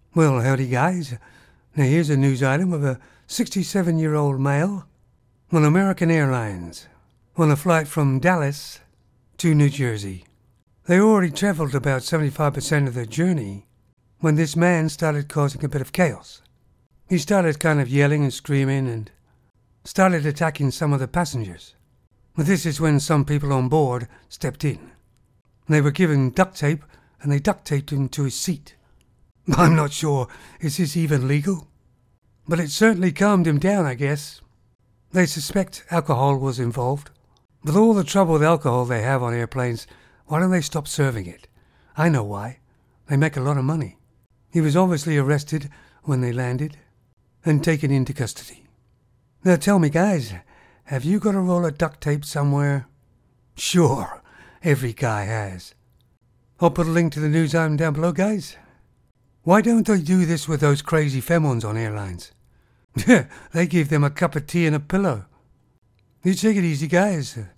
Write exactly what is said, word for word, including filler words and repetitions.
Well, howdy guys. Now here's a news item of a sixty-seven-year-old male on American Airlines on a flight from Dallas to New Jersey. They already travelled about seventy-five percent of their journey when this man started causing a bit of chaos. He started kind of yelling and screaming and started attacking some of the passengers. This is when some people on board stepped in. They were given duct tape and they duct taped him to his seat. I'm not sure, is this even legal? But it certainly calmed him down, I guess. They suspect alcohol was involved. With all the trouble with alcohol they have on airplanes, why don't they stop serving it? I know why. They make a lot of money. He was obviously arrested when they landed and taken into custody. Now tell me, guys, have you got a roll of duct tape somewhere? Sure, every guy has. I'll put a link to the news item down below, guys. Why don't they do this with those crazy femons on airlines? They give them a cup of tea and a pillow. You take it easy, guys.